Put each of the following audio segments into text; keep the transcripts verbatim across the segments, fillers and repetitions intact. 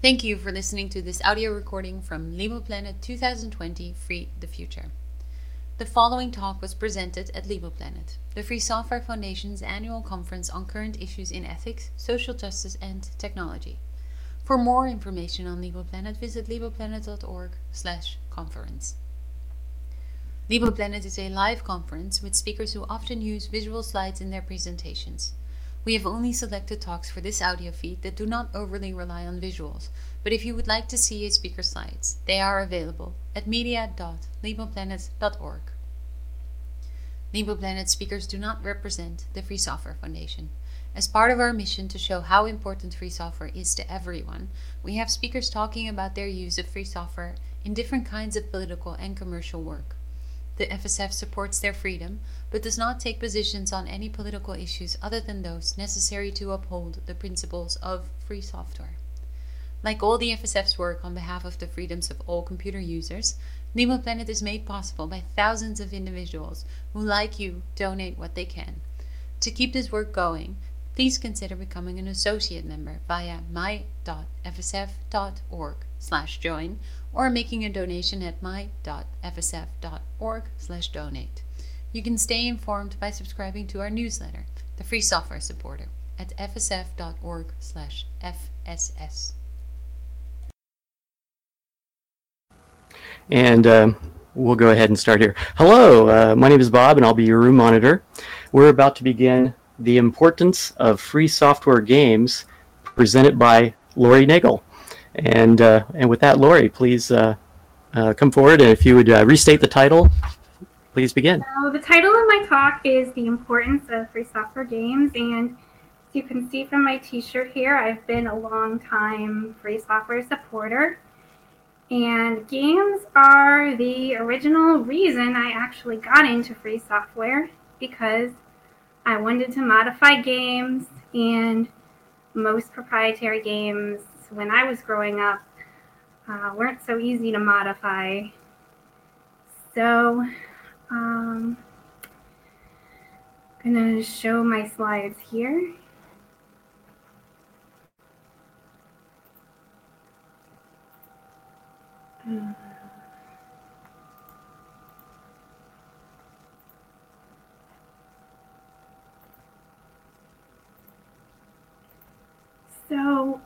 Thank you for listening to this audio recording from LiboPlanet twenty twenty Free the Future. The following talk was presented at LiboPlanet, the Free Software Foundation's annual conference on current issues in ethics, social justice, and technology. For more information on LiboPlanet, visit liboplanet dot org slash conference. LiboPlanet is a live conference with speakers who often use visual slides in their presentations. We have only selected talks for this audio feed that do not overly rely on visuals, but if you would like to see a speaker's slides, they are available at media dot liboplanet dot org. LiboPlanet speakers do not represent the Free Software Foundation. As part of our mission to show how important free software is to everyone, we have speakers talking about their use of free software in different kinds of political and commercial work. The F S F supports their freedom, but does not take positions on any political issues other than those necessary to uphold the principles of free software. Like all the F S F's work on behalf of the freedoms of all computer users, LiboPlanet is made possible by thousands of individuals who, like you, donate what they can. To keep this work going, please consider becoming an associate member via my dot f s f dot org slash join or making a donation at my dot f s f dot org slash donate. You can stay informed by subscribing to our newsletter, The Free Software Supporter, at f s f dot org slash f s s. And um, we'll go ahead and start here. Hello, uh, my name is Bob and I'll be your room monitor. We're about to begin The Importance of Free Software Games, presented by Lori Nagel. And uh, and with that, Lori, please uh, uh, come forward, and if you would uh, restate the title, please begin. So the title of my talk is The Importance of Free Software Games, and as you can see from my t-shirt here, I've been a long time free software supporter. And games are the original reason I actually got into free software, because I wanted to modify games, and most proprietary games when I was growing up uh, weren't so easy to modify. So um, I'm going to show my slides here. Uh, So,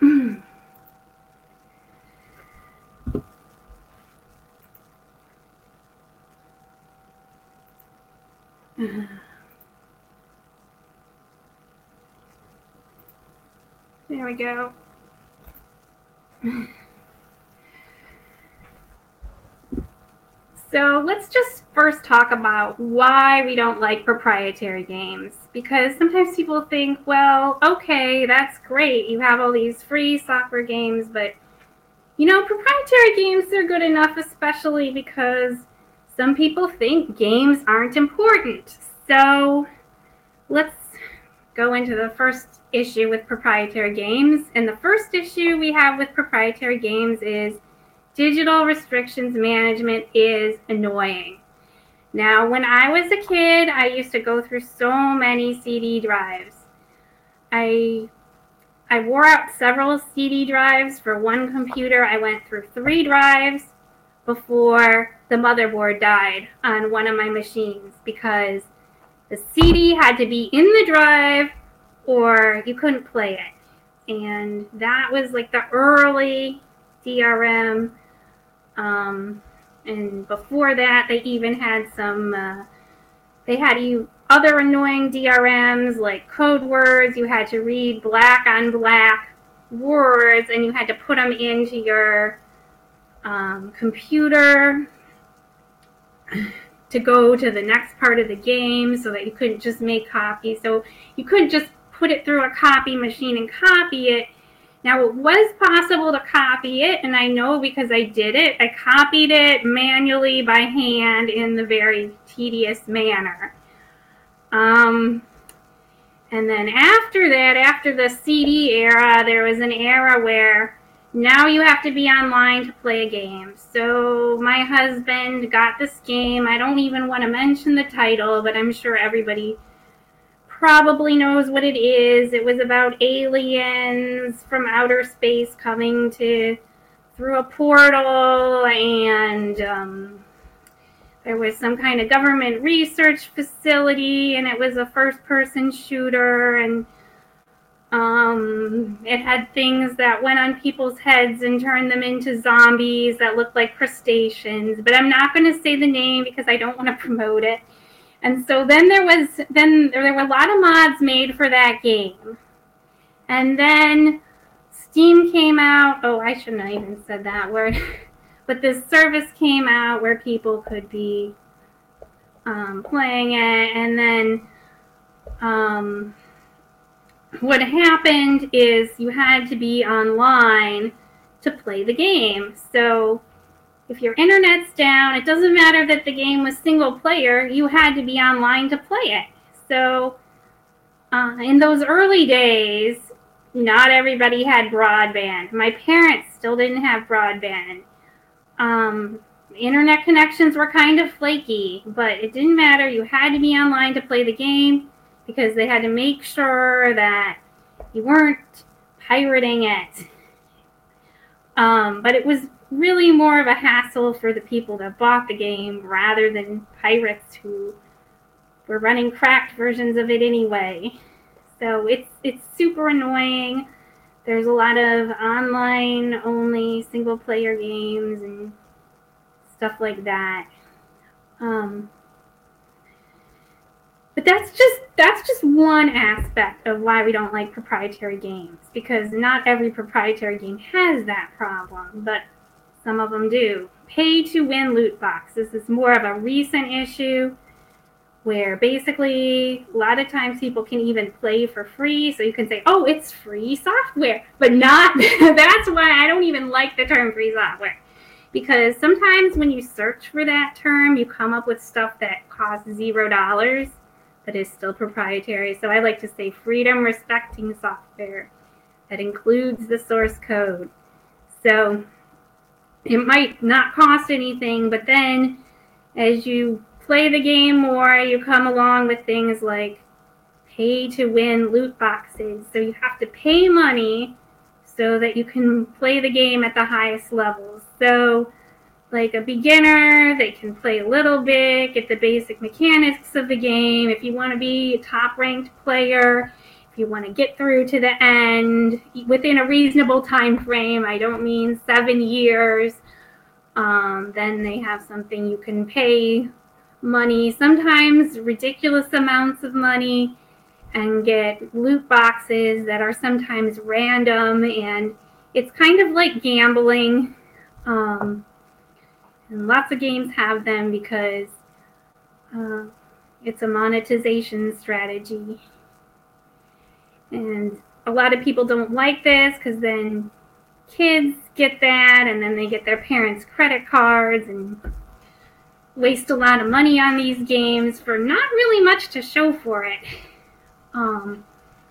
there we go. So let's just first talk about why we don't like proprietary games, because sometimes people think, well, okay, that's great. You have all these free software games, but you know, proprietary games are good enough, especially because some people think games aren't important. So let's go into the first issue with proprietary games. And the first issue we have with proprietary games is digital restrictions management is annoying. Now, when I was a kid, I used to go through so many C D drives. I I wore out several C D drives for one computer. I went through three drives before the motherboard died on one of my machines, because the C D had to be in the drive or you couldn't play it. And that was like the early D R M. Um, and before that, they even had some, uh, they had you other annoying D R Ms like code words. You had to read black on black words, and you had to put them into your um, computer to go to the next part of the game, so that you couldn't just make copies. So you couldn't just put it through a copy machine and copy it. Now, it was possible to copy it, and I know because I did it. I copied it manually by hand in the very tedious manner. Um, and then after that, after the C D era, there was an era where now you have to be online to play a game. So my husband got this game. I don't even want to mention the title, but I'm sure everybody probably knows what it is. It was about aliens from outer space coming to through a portal, and um, there was some kind of government research facility, and it was a first-person shooter, and um, it had things that went on people's heads and turned them into zombies that looked like crustaceans. But I'm not going to say the name because I don't want to promote it. And so then there was then there were a lot of mods made for that game, and then Steam came out. Oh, I shouldn't have even said that word. But this service came out where people could be um, playing it, and then um, what happened is you had to be online to play the game. So if your internet's down, it doesn't matter that the game was single player, you had to be online to play it. So uh, in those early days, not everybody had broadband. My parents still didn't have broadband. Um, internet connections were kind of flaky, but it didn't matter. You had to be online to play the game because they had to make sure that you weren't pirating it. Um, but it was really more of a hassle for the people that bought the game rather than pirates who were running cracked versions of it anyway. So it's it's super annoying. There's a lot of online only single player games and stuff like that. Um, but that's just that's just one aspect of why we don't like proprietary games, because not every proprietary game has that problem, but some of them do. Pay-to-win loot boxes is more of a recent issue where basically a lot of times people can even play for free, so you can say, oh, it's free software, but not, that's why I don't even like the term free software, because sometimes when you search for that term, you come up with stuff that costs zero dollars, but is still proprietary. So I like to say freedom-respecting software that includes the source code. So it might not cost anything, but then as you play the game more, you come along with things like pay-to-win loot boxes. So you have to pay money so that you can play the game at the highest levels. So like a beginner, they can play a little bit, get the basic mechanics of the game. If you want to be a top-ranked player, if you want to get through to the end within a reasonable time frame, I don't mean seven years, um, then they have something you can pay money, sometimes ridiculous amounts of money, and get loot boxes that are sometimes random, and it's kind of like gambling. Um, and lots of games have them because uh, it's a monetization strategy. And a lot of people don't like this because then kids get that, and then they get their parents' credit cards and waste a lot of money on these games for not really much to show for it. Um,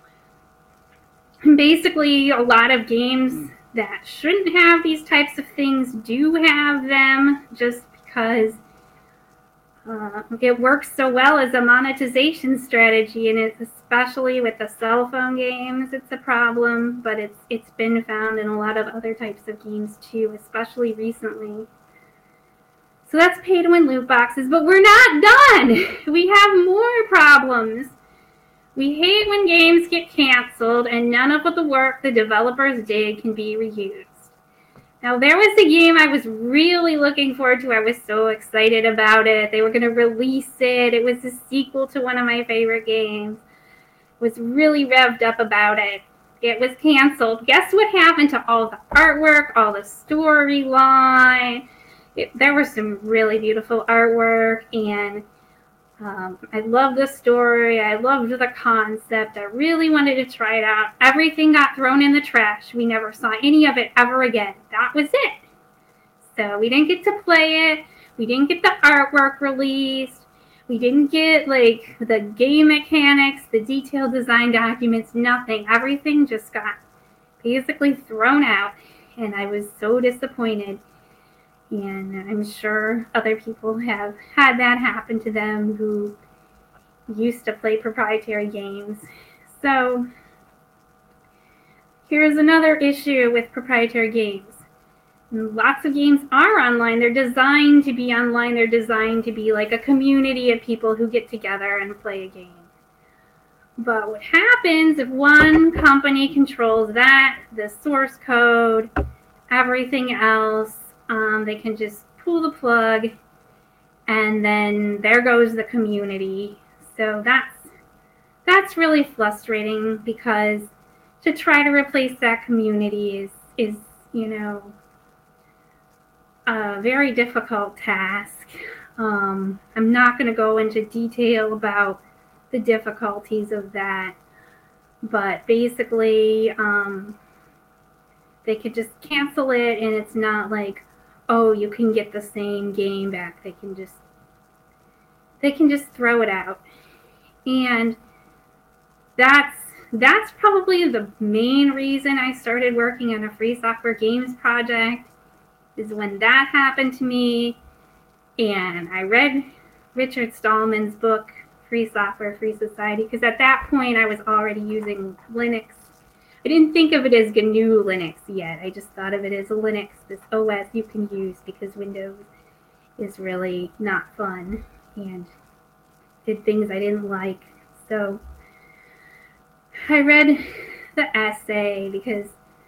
basically, a lot of games that shouldn't have these types of things do have them, just because uh, it works so well as a monetization strategy, and it's especially with the cell phone games, it's a problem, but it's it's been found in a lot of other types of games too, especially recently. So that's pay-to-win loot boxes, but we're not done. We have more problems. We hate when games get canceled and none of the work the developers did can be reused. Now, there was a game I was really looking forward to. I was so excited about it. They were going to release it. It was a sequel to one of my favorite games. I was really revved up about it. It was canceled. Guess what happened to all the artwork, all the storyline? It, there was some really beautiful artwork, and um, I loved the story. I loved the concept. I really wanted to try it out. Everything got thrown in the trash. We never saw any of it ever again. That was it. So we didn't get to play it. We didn't get the artwork released. We didn't get like the game mechanics, the detailed design documents, nothing. Everything just got basically thrown out, and I was so disappointed. And I'm sure other people have had that happen to them who used to play proprietary games. So here's another issue with proprietary games. Lots of games are online. They're designed to be online. They're designed to be like a community of people who get together and play a game. But what happens if one company controls that, the source code, everything else, um, they can just pull the plug, and then there goes the community. So that's that's really frustrating, because to try to replace that community is is you know a very difficult task. Um, I'm not going to go into detail about the difficulties of that, but basically um, they could just cancel it, and it's not like, oh, you can get the same game back. They can just they can just throw it out. And that's that's probably the main reason I started working on a free software games project, is when that happened to me, and I read Richard Stallman's book, Free Software, Free Society, because at that point I was already using Linux. I didn't think of it as G N U Linux yet. I just thought of it as a Linux, this O S you can use, because Windows is really not fun and did things I didn't like. So I read the essay because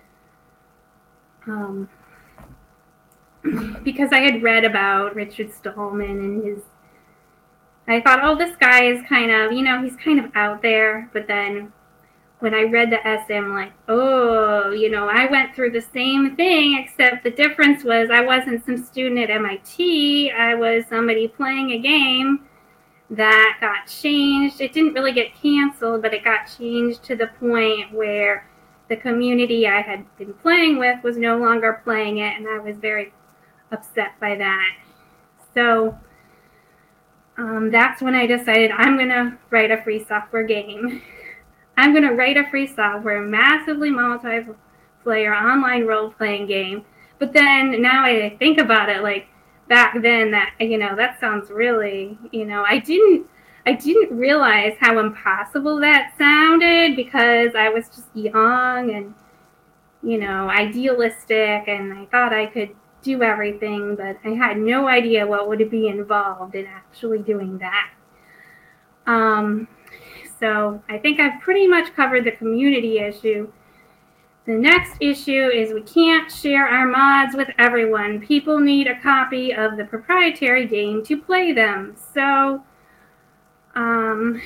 um, because I had read about Richard Stallman and his, I thought, oh, this guy is kind of, you know, he's kind of out there. But then when I read the essay, I'm like, oh, you know, I went through the same thing, except the difference was I wasn't some student at M I T. I was somebody playing a game that got changed. It didn't really get canceled, but it got changed to the point where the community I had been playing with was no longer playing it, and I was very upset by that. So um, that's when I decided I'm going to write a free software game. I'm going to write a free software, massively multiplayer online role-playing game. But then now I think about it, like back then, that, you know, that sounds really, you know, I didn't I didn't realize how impossible that sounded, because I was just young and, you know, idealistic, and I thought I could do everything, but I had no idea what would be involved in actually doing that. Um, so I think I've pretty much covered the community issue. The next issue is we can't share our mods with everyone. People need a copy of the proprietary game to play them. So um,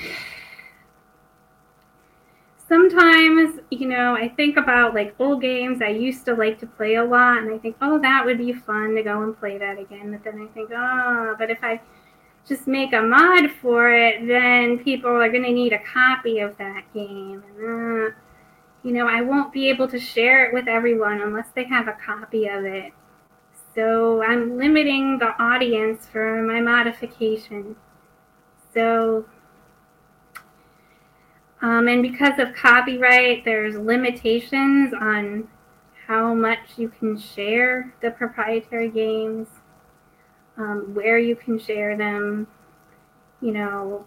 sometimes, you know, I think about like old games I used to like to play a lot, and I think, oh, that would be fun to go and play that again. But then I think, oh, but if I just make a mod for it, then people are going to need a copy of that game. And, uh, you know, I won't be able to share it with everyone unless they have a copy of it. So I'm limiting the audience for my modification. So, um, and because of copyright, there's limitations on how much you can share the proprietary games, um, where you can share them, you know.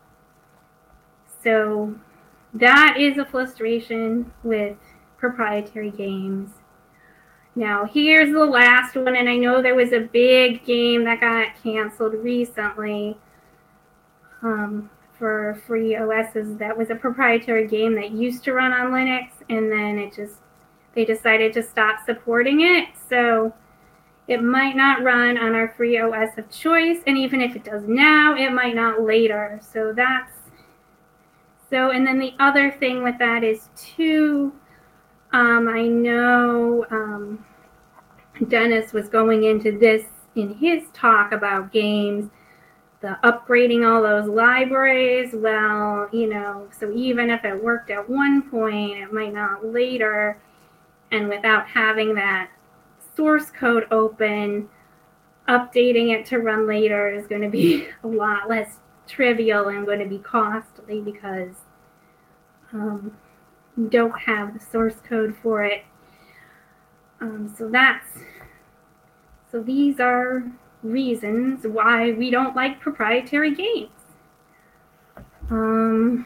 So that is a frustration with proprietary games. Now, here's the last one, and I know there was a big game that got canceled recently um, for free O Ss. That was a proprietary game that used to run on Linux, and then it just, they decided to stop supporting it. So it might not run on our free O S of choice, and even if it does now, it might not later. So that's, so, and then the other thing with that is too, um, I know um, Dennis was going into this in his talk about games, the upgrading all those libraries. Well, you know, so even if it worked at one point, it might not later, and without having that source code open, updating it to run later is going to be a lot less trivial and going to be costly, because um, you don't have the source code for it. Um, so that's, so these are reasons why we don't like proprietary games. Um,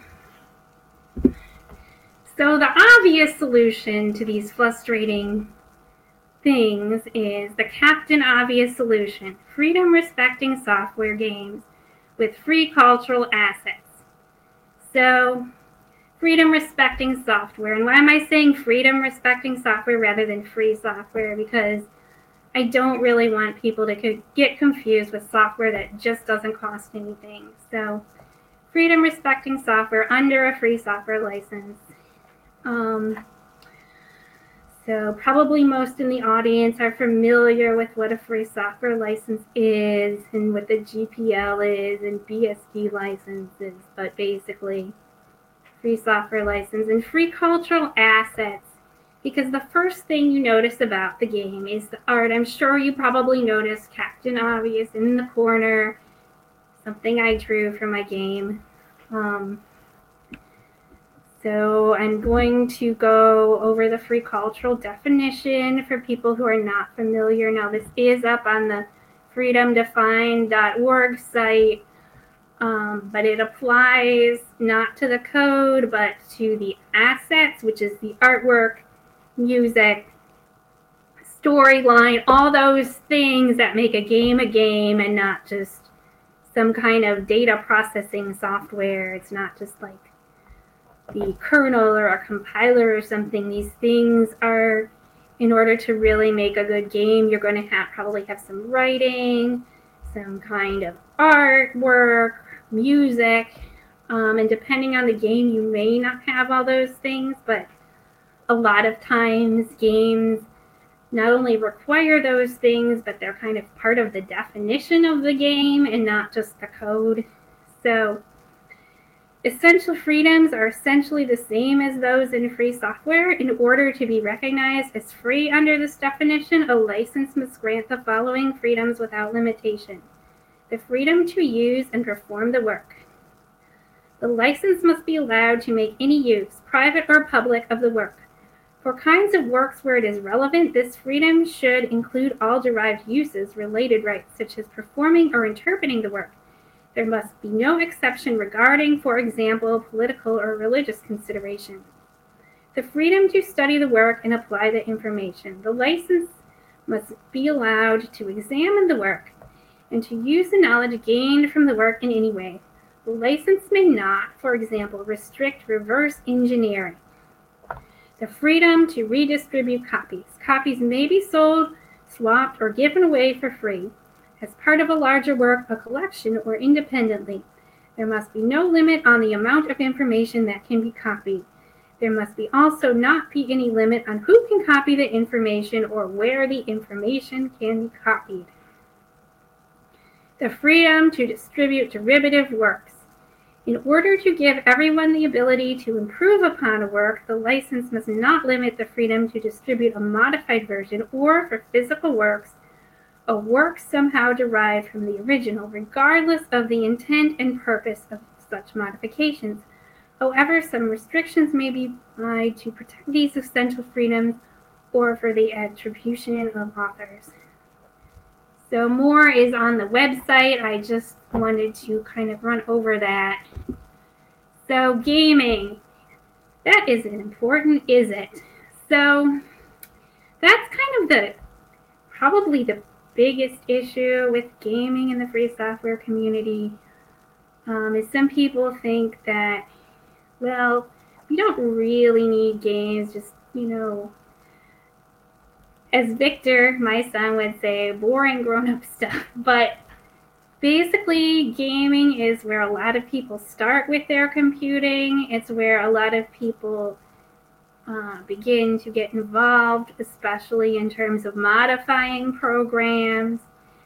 so the obvious solution to these frustrating things is the Captain Obvious solution: freedom-respecting software games with free cultural assets. So, freedom-respecting software. And why am I saying freedom-respecting software rather than free software? Because I don't really want people to get confused with software that just doesn't cost anything. So, freedom-respecting software under a free software license. Um, so probably most in the audience are familiar with what a free software license is and what the G P L is and B S D licenses, but basically free software license and free cultural assets. Because the first thing you notice about the game is the art. I'm sure you probably noticed Captain Obvious in the corner, something I drew for my game. Um, so I'm going to go over the free cultural definition for people who are not familiar. Now, this is up on the freedom defined dot org site, um, but it applies not to the code, but to the assets, which is the artwork, music, storyline, all those things that make a game a game and not just some kind of data processing software. It's not just like the kernel or a compiler or something. These things are, in order to really make a good game, you're going to have probably have some writing, some kind of artwork, music, um, and depending on the game, you may not have all those things, but a lot of times games not only require those things, but they're kind of part of the definition of the game and not just the code. So essential freedoms are essentially the same as those in free software. In order to be recognized as free under this definition, a license must grant the following freedoms without limitation: the freedom to use and perform the work. The license must be allowed to make any use, private or public, of the work. For kinds of works where it is relevant, this freedom should include all derived uses, related rights, such as performing or interpreting the work. There must be no exception regarding, for example, political or religious considerations. The freedom to study the work and apply the information. The license must be allowed to examine the work and to use the knowledge gained from the work in any way. The license may not, for example, restrict reverse engineering. The freedom to redistribute copies. Copies may be sold, swapped, or given away for free as part of a larger work, a collection, or independently. There must be no limit on the amount of information that can be copied. There must be also not be any limit on who can copy the information or where the information can be copied. The freedom to distribute derivative works. In order to give everyone the ability to improve upon a work, the license must not limit the freedom to distribute a modified version or, for physical works, a work somehow derived from the original, regardless of the intent and purpose of such modifications. However, some restrictions may be applied to protect these essential freedoms or for the attribution of authors. So more is on the website. I just wanted to kind of run over that. So gaming, that isn't important, is it? So that's kind of the, probably the biggest issue with gaming in the free software community. Um, is some people think that, well, we don't really need games, just, you know, as Victor, my son, would say, boring grown-up stuff. But basically, gaming is where a lot of people start with their computing. It's where a lot of people uh, begin to get involved, especially in terms of modifying programs.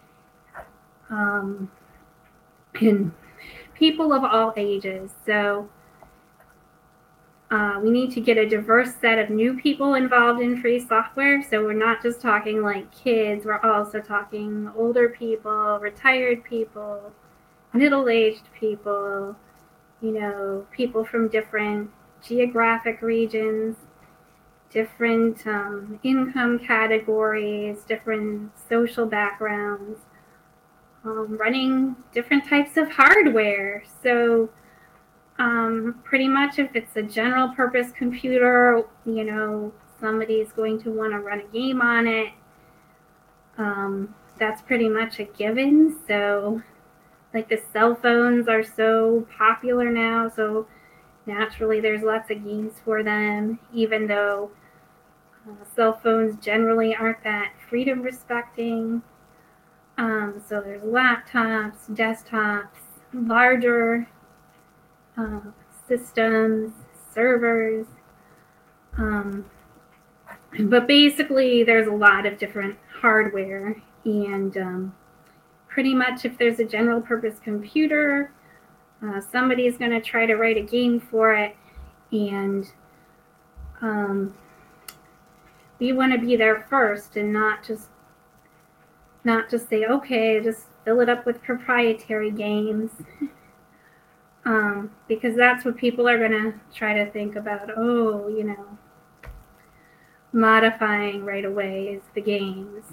Um, and people of all ages. So Uh, we need to get a diverse set of new people involved in free software. So we're not just talking like kids, we're also talking older people, retired people, middle-aged people, you know, people from different geographic regions, different um, income categories, different social backgrounds, um, running different types of hardware. So Um, pretty much if it's a general purpose computer, you know, somebody's going to want to run a game on it. Um, that's pretty much a given. So, like the cell phones are so popular now, so naturally there's lots of games for them, even though uh, cell phones generally aren't that freedom respecting. Um, so there's laptops, desktops, larger uh, systems, servers. Um, but basically, there's a lot of different hardware, and um, pretty much if there's a general purpose computer, uh, somebody's going to try to write a game for it, and um, we want to be there first and not just not just say, okay, just fill it up with proprietary games. Um, because that's what people are going to try to think about. Oh, you know, modifying right away is the games.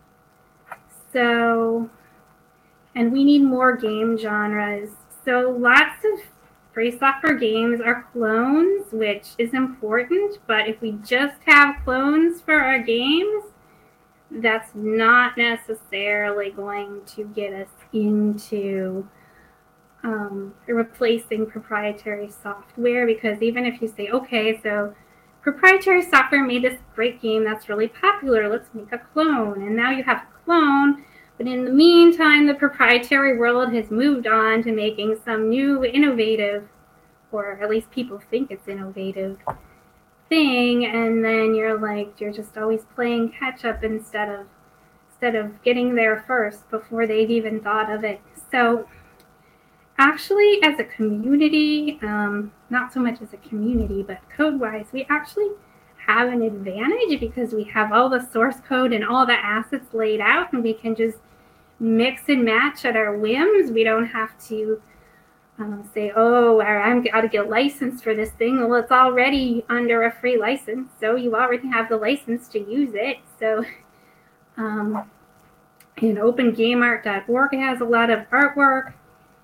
So, and we need more game genres. So lots of free software games are clones, which is important. But if we just have clones for our games, that's not necessarily going to get us into um, replacing proprietary software, because even if you say, okay, so proprietary software made this great game that's really popular, let's make a clone, and now you have a clone, but in the meantime, the proprietary world has moved on to making some new innovative, or at least people think it's innovative, thing, and then you're like, you're just always playing catch up instead of instead of getting there first before they've even thought of it. So actually, as a community, um, not so much as a community, but code-wise, we actually have an advantage because we have all the source code and all the assets laid out, and we can just mix and match at our whims. We don't have to Um, say, oh, I'm got to get a license for this thing. Well, it's already under a free license, so you already have the license to use it. So, um, and open game art dot org has a lot of artwork,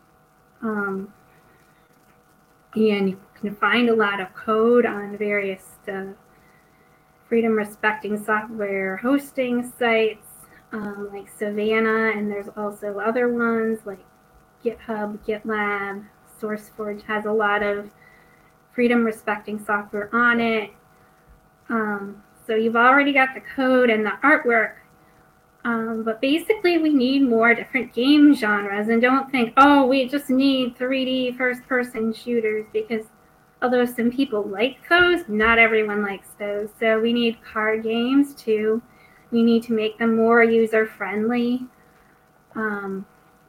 um, and you can find a lot of code on various uh, freedom-respecting software hosting sites, um, like Savannah, and there's also other ones like GitHub, GitLab, SourceForge has a lot of freedom-respecting software on it. Um, so you've already got the code and the artwork, um, but basically we need more different game genres, and don't think, oh, we just need three D first-person shooters, because although some people like those, not everyone likes those. So we need card games too. We need to make them more user-friendly. Um,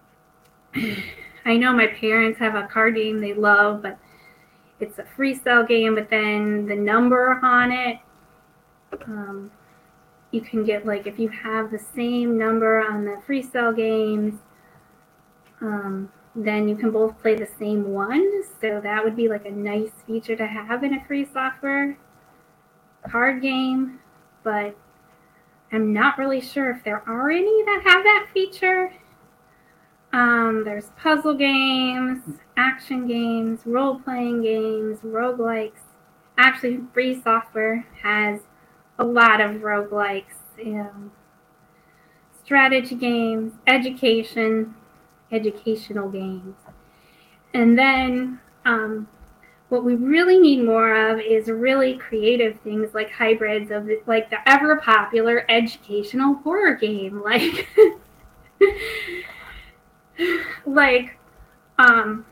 I know my parents have a card game they love, but it's a free cell game, but then the number on it, um, you can get, like, if you have the same number on the free cell games, um, then you can both play the same one. So that would be like a nice feature to have in a free software card game, but I'm not really sure if there are any that have that feature. Um, there's puzzle games, action games, role-playing games, roguelikes. Actually, free software has a lot of roguelikes, um, strategy games, education, educational games. And then um, what we really need more of is really creative things like hybrids of the, like the ever-popular educational horror game, like... like, um,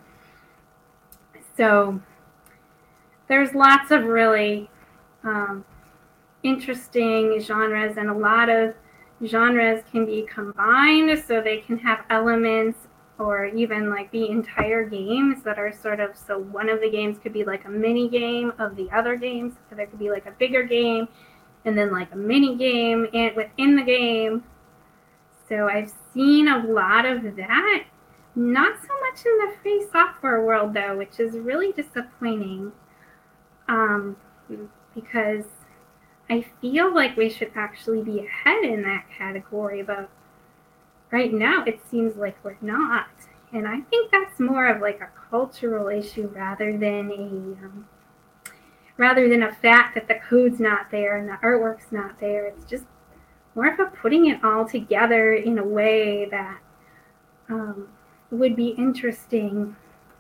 so there's lots of really um, interesting genres, and a lot of genres can be combined so they can have elements or even like be entire games that are sort of, so one of the games could be like a mini game of the other games, so there could be like a bigger game and then like a mini game and within the game. So I've seen a lot of that. Not so much in the free software world, though, which is really disappointing. Um, because I feel like we should actually be ahead in that category, but right now it seems like we're not. And I think that's more of like a cultural issue rather than a um, rather than a fact that the code's not there and the artwork's not there. It's just more of a putting it all together in a way that um, would be interesting.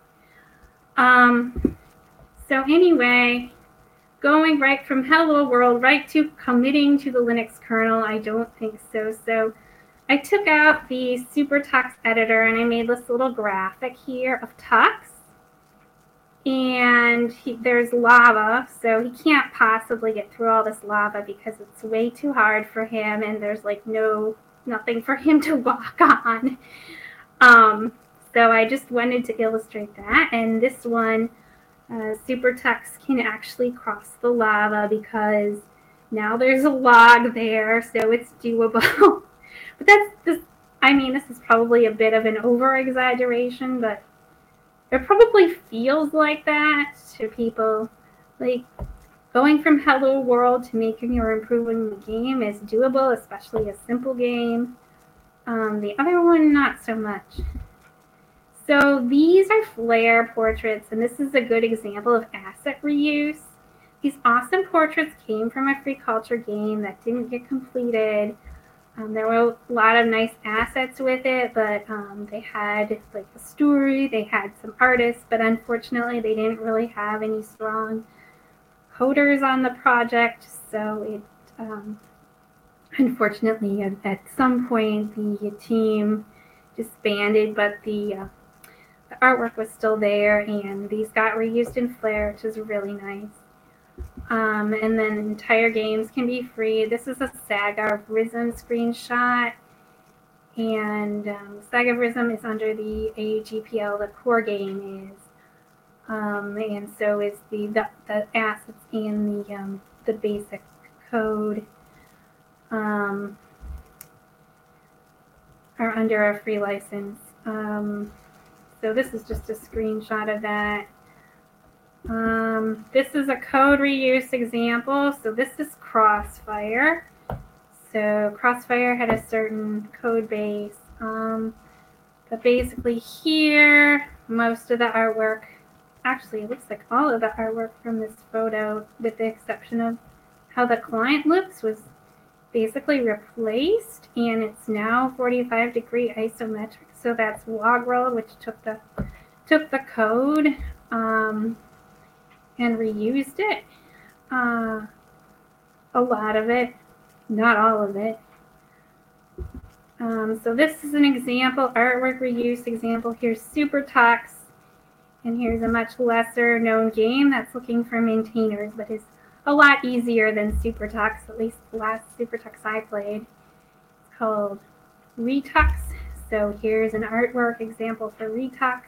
Um, so anyway, going right from hello world right to committing to the Linux kernel, I don't think so. So I took out the SuperTux editor and I made this little graphic here of Tux. And he, there's lava, so he can't possibly get through all this lava because it's way too hard for him, and there's like no nothing for him to walk on. Um, so I just wanted to illustrate that, and this one, uh, SuperTux can actually cross the lava because now there's a log there, so it's doable. But that's this. I mean, this is probably a bit of an over-exaggeration, but it probably feels like that to people. Like, going from hello world to making or improving the game is doable, especially a simple game. Um, the other one, not so much. So these are flare portraits, and this is a good example of asset reuse. These awesome portraits came from a free culture game that didn't get completed. Um, there were a lot of nice assets with it, but um, they had like a story, they had some artists, but unfortunately they didn't really have any strong coders on the project. So it, um, unfortunately, at, at some point the team disbanded, but the, uh, the artwork was still there, and these got reused in Flare, which is really nice. Um, and then entire games can be free. This is a Saga of Rhythm screenshot. And um, Saga of Rhythm is under the A G P L, the core game is. Um, and so is the, the, the assets and the, um, the basic code um, are under a free license. Um, so this is just a screenshot of that. Um, this is a code reuse example. So this is Crossfire. So Crossfire had a certain code base. Um, but basically here, most of the artwork, actually it looks like all of the artwork from this photo, with the exception of how the client looks, was basically replaced. And it's now forty-five degree isometric. So that's Logrel, which took the, took the code. Um, and reused it. Uh, a lot of it, not all of it. Um, so this is an example, artwork reuse example. Here's SuperTux, and here's a much lesser known game that's looking for maintainers, but is a lot easier than SuperTux, at least the last SuperTux I played. It's called Retux. So here's an artwork example for Retux.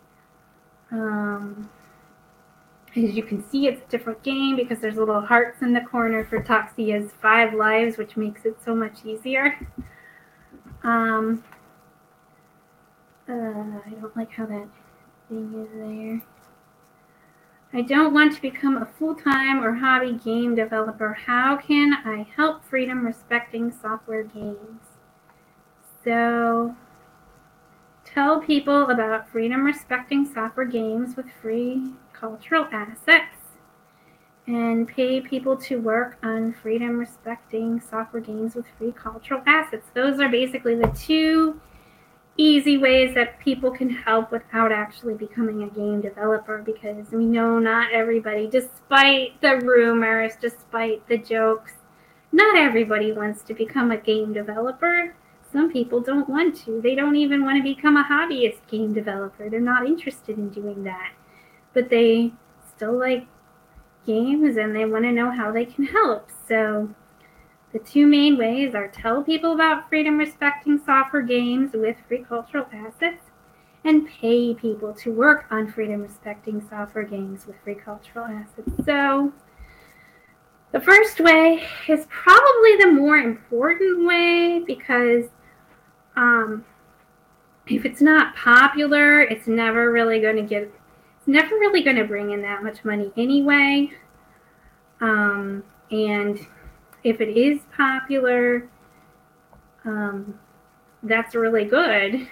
Um, As you can see, it's a different game because there's little hearts in the corner for Tuxia's five lives, which makes it so much easier. Um, uh, I don't like how that thing is there. I don't want to become a full-time or hobby game developer. How can I help freedom-respecting software games? So, tell people about freedom-respecting software games with free cultural assets, and pay people to work on freedom-respecting software games with free cultural assets. Those are basically the two easy ways that people can help without actually becoming a game developer, because we know not everybody, despite the rumors, despite the jokes, not everybody wants to become a game developer. Some people don't want to. They don't even want to become a hobbyist game developer. They're not interested in doing that. But they still like games and they want to know how they can help. So the two main ways are tell people about freedom-respecting software games with free cultural assets, and pay people to work on freedom-respecting software games with free cultural assets. So the first way is probably the more important way, because um, if it's not popular, it's never really going to get It's never really going to bring in that much money anyway. Um, and if it is popular, um, that's really good.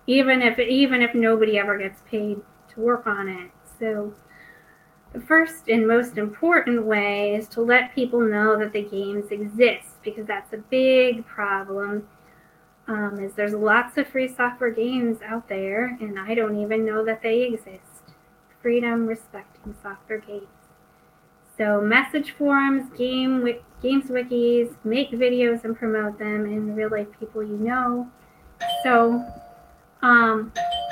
even if even if nobody ever gets paid to work on it. So the first and most important way is to let people know that the games exist, because that's a big problem. Um, is there's lots of free software games out there, and I don't even know that they exist. Freedom respecting software games. So message forums, game games wikis, make videos and promote them in real life people you know. So um,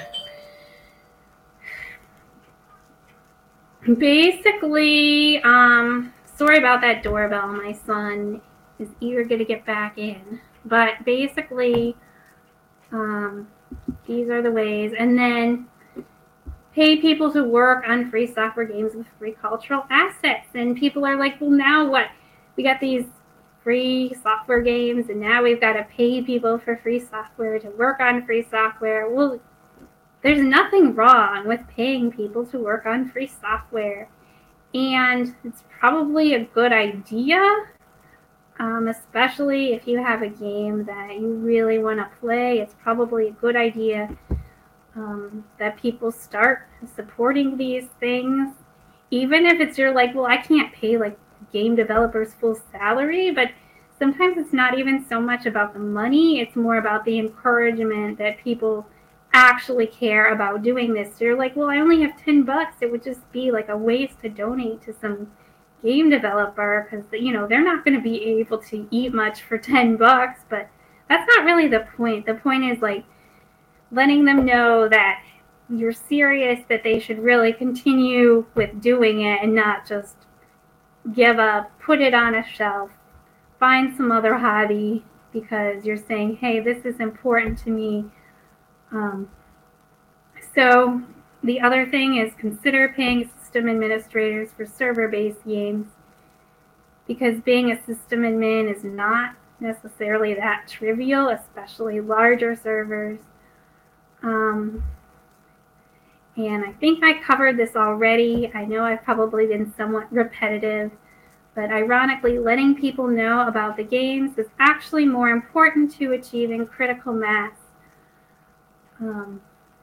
basically, um, sorry about that doorbell. My son is eager to get back in. But basically, um, these are the ways. And then pay people to work on free software games with free cultural assets. And people are like, well, now what? We got these free software games, and now we've got to pay people for free software to work on free software. Well, there's nothing wrong with paying people to work on free software. And it's probably a good idea, um, especially if you have a game that you really want to play. It's probably a good idea Um, that people start supporting these things, even if it's you're like, well, I can't pay like game developers full salary, but sometimes it's not even so much about the money, it's more about the encouragement that people actually care about doing this. So you're like, well, I only have ten bucks, it would just be like a waste to donate to some game developer, because you know they're not going to be able to eat much for ten bucks. But that's not really the point. The point is like letting them know that you're serious, that they should really continue with doing it and not just give up, put it on a shelf, find some other hobby, because you're saying, hey, this is important to me. Um, so the other thing is consider paying system administrators for server-based games, because being a system admin is not necessarily that trivial, especially larger servers. Um, and I think I covered this already. I know I've probably been somewhat repetitive, but ironically, letting people know about the games is actually more important to achieving critical mass um,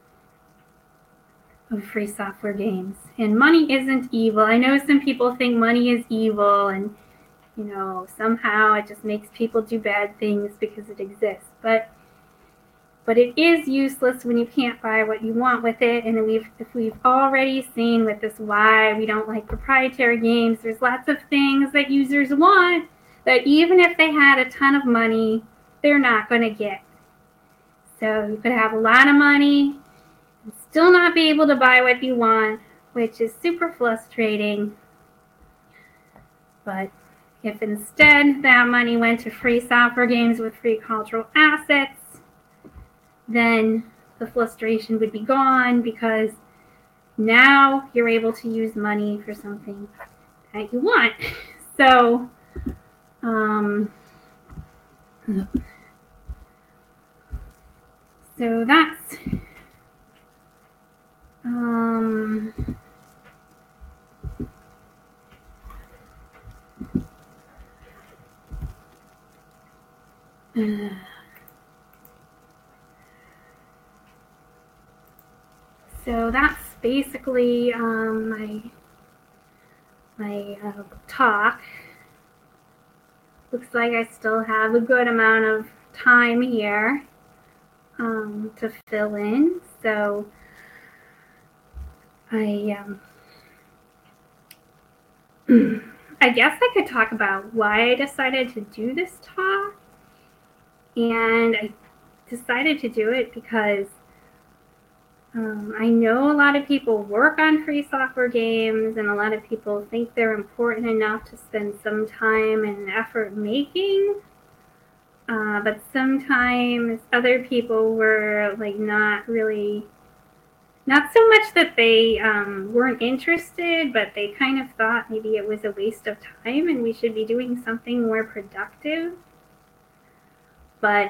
of free software games. And money isn't evil. I know some people think money is evil, and you know somehow it just makes people do bad things because it exists. But But it is useless when you can't buy what you want with it. And we've, if we've already seen with this why we don't like proprietary games, there's lots of things that users want that even if they had a ton of money, they're not going to get. So you could have a lot of money and still not be able to buy what you want, which is super frustrating. But if instead that money went to free software games with free cultural assets, then the frustration would be gone, because now you're able to use money for something that you want. So, um, so that's, um, uh, So that's basically um, my my uh, talk. Looks like I still have a good amount of time here um, to fill in. So I um, I guess I could talk about why I decided to do this talk. And I decided to do it because Um, I know a lot of people work on free software games, and a lot of people think they're important enough to spend some time and effort making. Uh, but sometimes other people were like not really, not so much that they um, weren't interested, but they kind of thought maybe it was a waste of time and we should be doing something more productive. But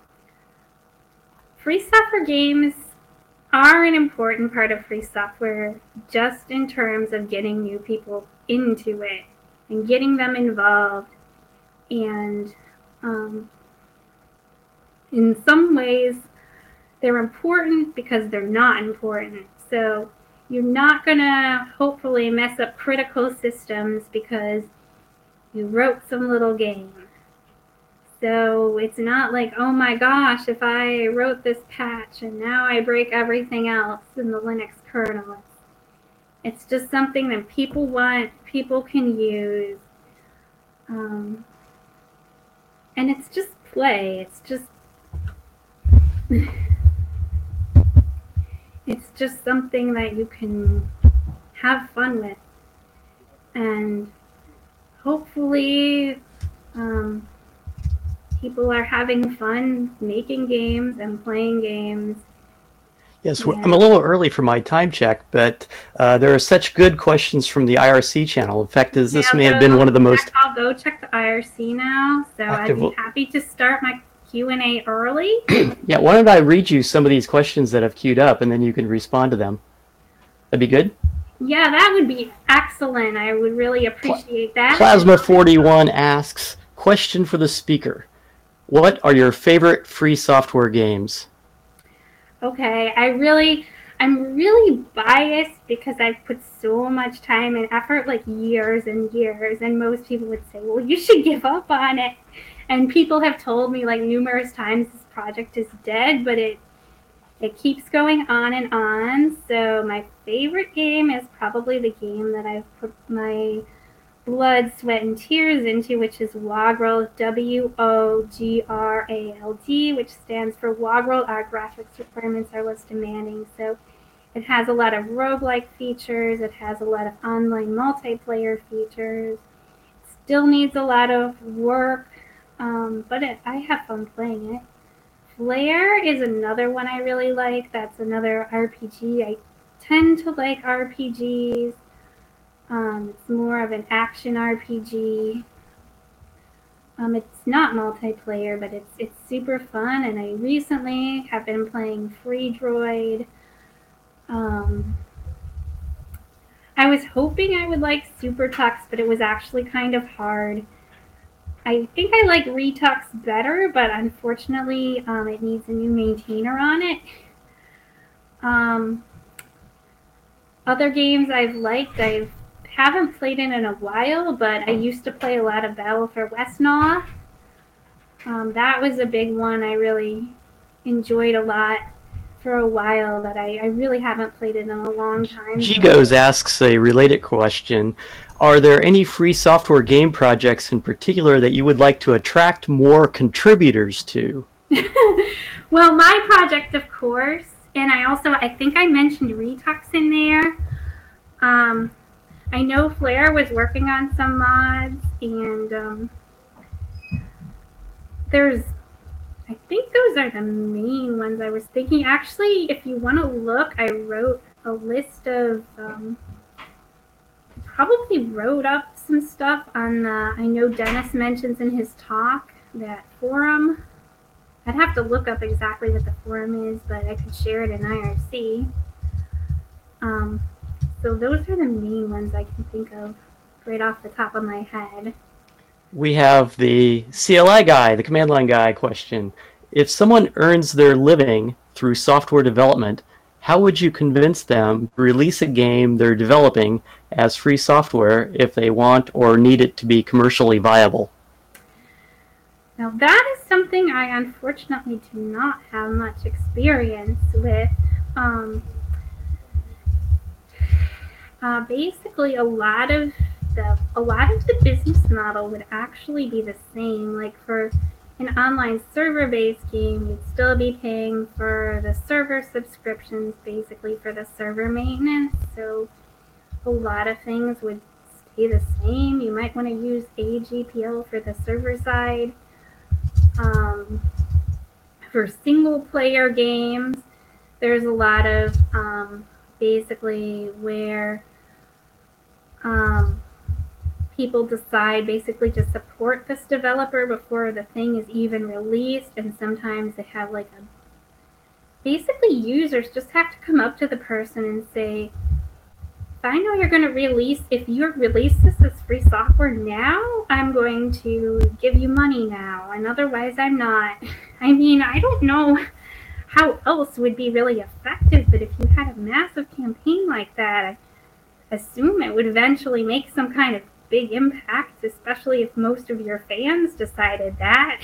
free software games are an important part of free software, just in terms of getting new people into it and getting them involved. And um, in some ways, they're important because they're not important. So you're not going to hopefully mess up critical systems because you wrote some little game. So it's not like, oh my gosh, if I wrote this patch and now I break everything else in the Linux kernel. It's just something that people want, people can use. Um, and it's just play. It's just it's just something that you can have fun with. And hopefully um, people are having fun making games and playing games. Yes, yeah. I'm a little early for my time check, but uh, there are such good questions from the I R C channel. In fact, as this yeah, may have been one of the most... I'll go check the I R C now, so active... I'd be happy to start my Q and A early. Yeah, why don't I read you some of these questions that I've queued up, and then you can respond to them. That'd be good? Yeah, that would be excellent. I would really appreciate that. Plasma forty-one asks, question for the speaker. What are your favorite free software games? Okay, I really, I'm really biased because I've put so much time and effort, like years and years, and most people would say, well, you should give up on it. And people have told me like numerous times this project is dead, but it it keeps going on and on. So my favorite game is probably the game that I've put my blood, sweat, and tears into, which is Wograld, W O G R A L D, which stands for Wograld, Our Graphics Requirements Are Less Demanding. So it has a lot of roguelike features. It has a lot of online multiplayer features. It still needs a lot of work, um, but it, I have fun playing it. Flare is another one I really like. That's another R P G. I tend to like R P Gs. Um, it's more of an action R P G. Um, it's not multiplayer, but it's it's super fun. And I recently have been playing Freedroid. Um, I was hoping I would like Super Tux, but it was actually kind of hard. I think I like Retux better, but unfortunately, um, it needs a new maintainer on it. Um, other games I've liked, I've haven't played it in a while, but I used to play a lot of Battle for Westnaw. Um, that was a big one I really enjoyed a lot for a while, but I, I really haven't played it in a long time. Gigos asks a related question. Are there any free software game projects in particular that you would like to attract more contributors to? Well, my project, of course, and I also, I think I mentioned Retux in there. Um, I know Flare was working on some mods, and um, there's, I think those are the main ones I was thinking. Actually, if you want to look, I wrote a list of, um, probably wrote up some stuff on the, I know Dennis mentions in his talk, that forum. I'd have to look up exactly what the forum is, but I could share it in I R C. Um, so those are the main ones I can think of right off the top of my head. We have the C L I guy, the command line guy question. If someone earns their living through software development, how would you convince them to release a game they're developing as free software if they want or need it to be commercially viable? Now that is something I unfortunately do not have much experience with. Um, uh, basically, a lot of the a lot of the business model would actually be the same. Like for an online server-based game, you'd still be paying for the server subscriptions, basically for the server maintenance. So a lot of things would stay the same. You might want to use A G P L for the server side. Um, for single-player games, there's a lot of um, basically where um, people decide basically to support this developer before the thing is even released, and sometimes they have like a basically users just have to come up to the person and say, if I know you're going to release, if you release this as free software now, I'm going to give you money now, and otherwise I'm not. I mean, I don't know how else would be really effective. But if you had a massive campaign like that, I assume it would eventually make some kind of big impact, especially if most of your fans decided that.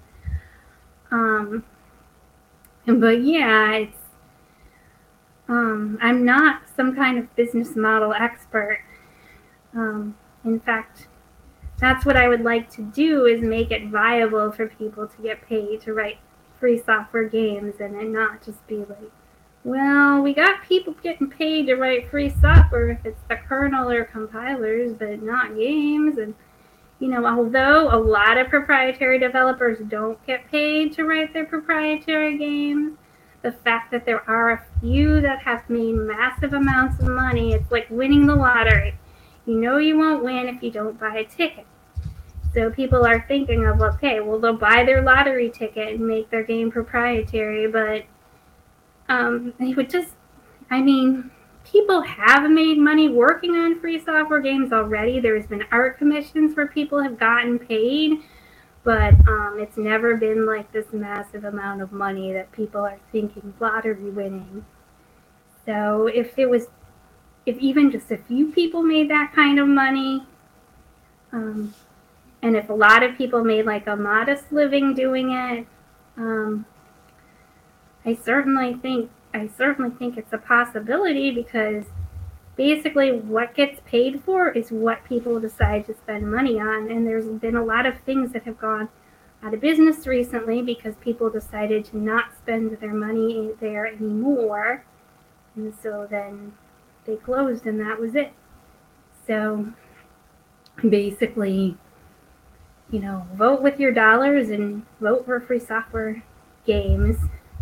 Um, but yeah, it's um, I'm not some kind of business model expert. Um, in fact, that's what I would like to do, is make it viable for people to get paid to write free software games, and then not just be like, well, we got people getting paid to write free software if it's the kernel or compilers, but not games. And, you know, although a lot of proprietary developers don't get paid to write their proprietary games, the fact that there are a few that have made massive amounts of money, it's like winning the lottery. You know you won't win if you don't buy a ticket. So people are thinking of, okay, well, they'll buy their lottery ticket and make their game proprietary, but um, they would just, I mean, people have made money working on free software games already. There's been art commissions where people have gotten paid, but um, it's never been like this massive amount of money that people are thinking lottery winning. So if it was, if even just a few people made that kind of money, um, and if a lot of people made like a modest living doing it, um, I certainly think I certainly think it's a possibility, because basically what gets paid for is what people decide to spend money on. And there's been a lot of things that have gone out of business recently because people decided to not spend their money there anymore. And so then they closed, and that was it. So basically, you know, vote with your dollars and vote for free software games.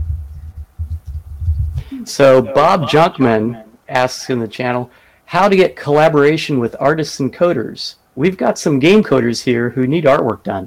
So Bob Junkman asks in the channel, how to get collaboration with artists and coders. We've got some game coders here who need artwork done.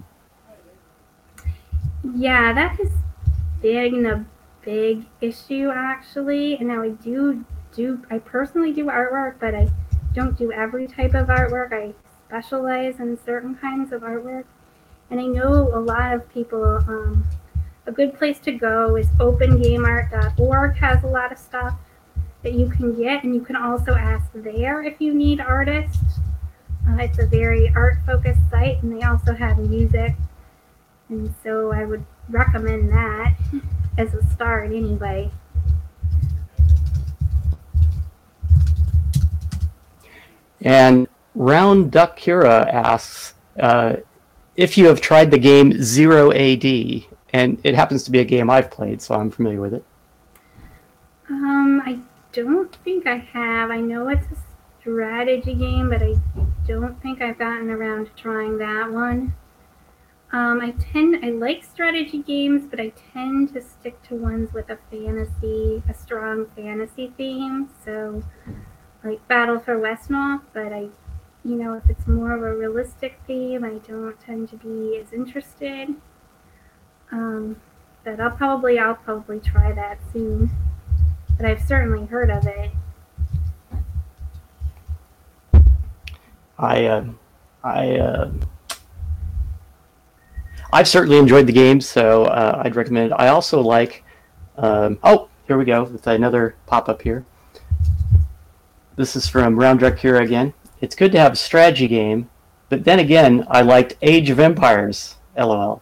Yeah, that has been a big issue, actually. And now I do do, I personally do artwork, but I don't do every type of artwork. I specialize in certain kinds of artwork. And I know a lot of people, um, a good place to go is open game art dot org has a lot of stuff that you can get, and you can also ask there if you need artists. Uh, it's a very art-focused site, and they also have music, and so I would recommend that as a start anyway. And Round Duck Kira asks uh, if you have tried the game Zero A D. And it happens to be a game I've played, so I'm familiar with it. Um, I don't think I have. I know it's a strategy game, but I don't think I've gotten around to trying that one. Um, I tend, I like strategy games, but I tend to stick to ones with a fantasy, a strong fantasy theme. So, like Battle for Westnoff, but I, you know, if it's more of a realistic theme, I don't tend to be as interested. Um, but I'll probably, I'll probably try that soon. But I've certainly heard of it. I, uh, I, uh, I've certainly enjoyed the game, so uh, I'd recommend it. I also like, um, oh, here we go with another pop-up here. This is from Round Duck Kira again. It's good to have a strategy game, but then again, I liked Age of Empires, LOL.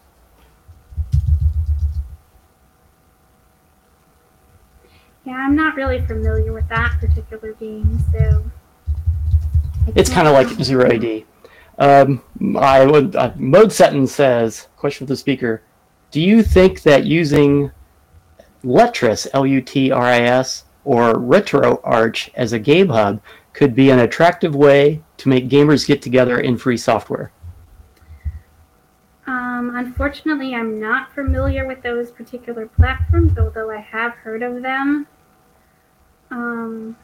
Yeah, I'm not really familiar with that particular game, so... It's kind of like Zero A D. Um, I would, uh, Mode Seton says, question for the speaker, do you think that using Lutris, L U T R I S, or RetroArch as a game hub could be an attractive way to make gamers get together in free software? Um, unfortunately, I'm not familiar with those particular platforms, although I have heard of them. Um,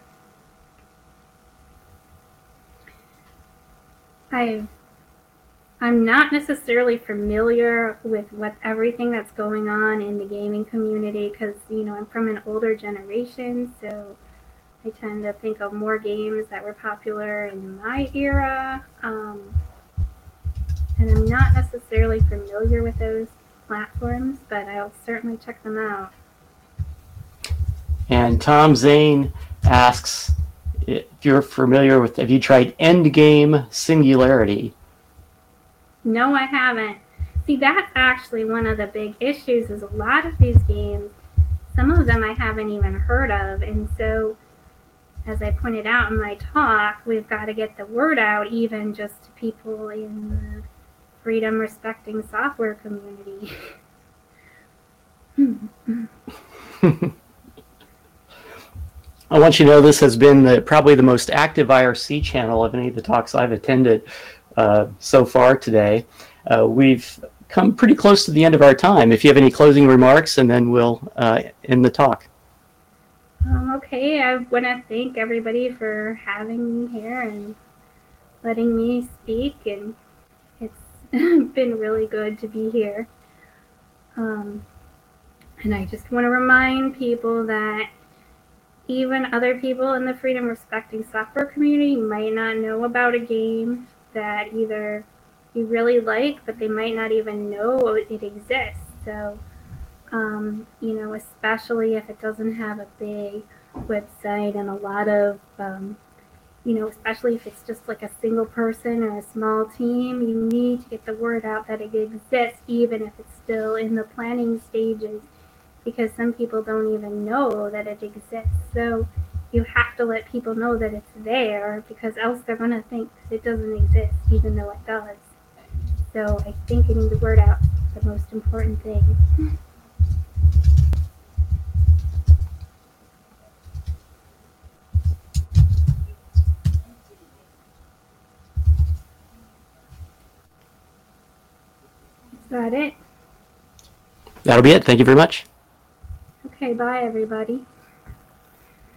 I, I'm not necessarily familiar with what everything that's going on in the gaming community, because, you know, I'm from an older generation, so I tend to think of more games that were popular in my era. Um, and I'm not necessarily familiar with those platforms, but I'll certainly check them out. And Tom Zane asks if you're familiar with, have you tried Endgame Singularity? No, I haven't. See, that's actually one of the big issues is a lot of these games, some of them I haven't even heard of. And so, as I pointed out in my talk, we've got to get the word out even just to people in the freedom respecting software community. I want you to know this has been the, probably the most active I R C channel of any of the talks I've attended uh, so far today. Uh, we've come pretty close to the end of our time. If you have any closing remarks, and then we'll uh, end the talk. Um, okay, I want to thank everybody for having me here and letting me speak, and it's been really good to be here. Um, and I just want to remind people that even other people in the freedom respecting software community might not know about a game that either you really like, but they might not even know it exists. So, um, you know, especially if it doesn't have a big website and a lot of, um, you know, especially if it's just like a single person or a small team, you need to get the word out that it exists, even if it's still in the planning stages, because some people don't even know that it exists. So you have to let people know that it's there, because else they're going to think it doesn't exist, even though it does. So I think getting the word out is the most important thing. Is that it? That'll be it. Thank you very much. Okay, bye everybody.